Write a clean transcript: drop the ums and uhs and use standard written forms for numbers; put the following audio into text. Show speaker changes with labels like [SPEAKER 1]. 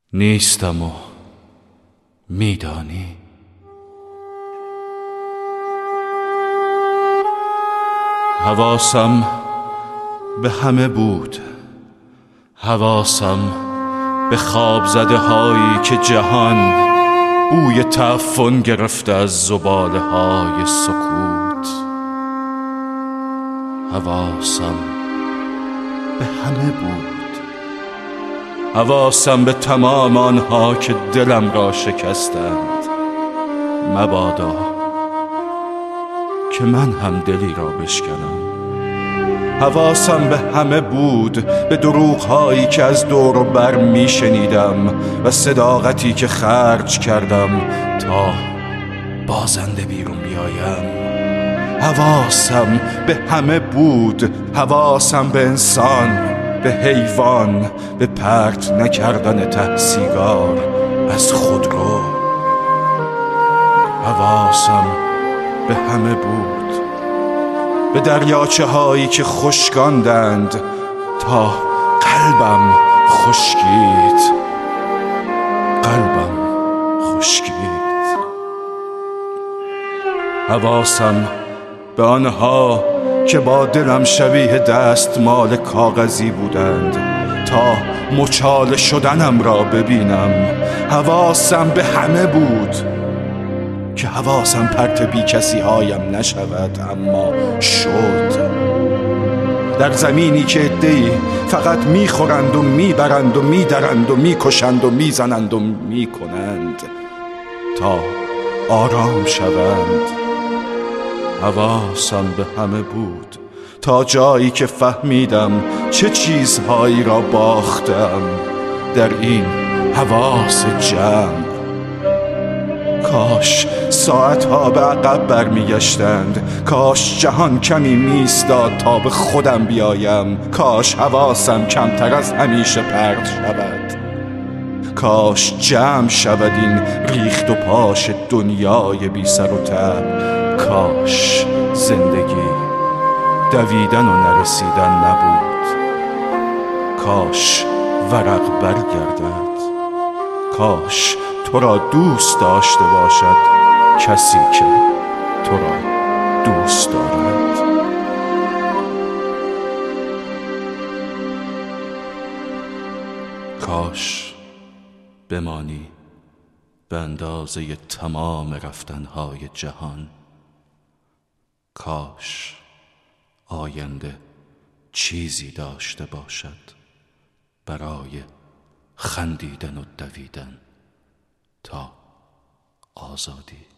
[SPEAKER 1] نیستم و میدانی. حواسم به همه بود، حواسم به خواب زده هایی که جهان بوی تعفن گرفته از زباله های سکوت. حواسم به همه بود، حواسم به تمام آنها که دلم را شکستند. مبادا که من هم دلی را بشکنم. حواسم به همه بود، به دروغ‌هایی که از دور و بر می شنیدم و صداقتی که خرج کردم تا بازنده بیرون بیایم. حواسم به همه بود، حواسم به انسان، به حیوان، به پرت نکردن ته سیگار از خودرو. حواسم به همه بود، به دریاچه هایی که خشکاندند تا قلبم خشکید. قلبم خشکید. حواسم به آنها که با دلم شبیه دستمال کاغذی بودند تا مچاله شدنم را ببینم. حواسم به همه بود که حواسم پرت بی کسی هایم نشود، اما شد. در زمینی که عده‌ای فقط میخورند و میبرند و میدرند و میکشند و میزنند و میکنند تا آرام شوند. حواسم به همه بود تا جایی که فهمیدم چه چیزهایی را باختم در این حواس جمع. کاش ساعتها به عقب برمیگشتند، کاش جهان کمی میایستاد تا به خودم بیایم، کاش حواسم کمتر از همیشه پرت شود، کاش جمع شود این ریخت و پاش دنیای بی سر و ته، کاش زندگی دویدن و نرسیدن نبود، کاش ورق برگردد، کاش تو را دوست داشته باشد کسی که تو را دوست دارد. کاش بمانی به اندازه تمام رفتنهای جهان. کاش آینده چیزی داشته باشد برای خندیدن و دویدن تا آزادی.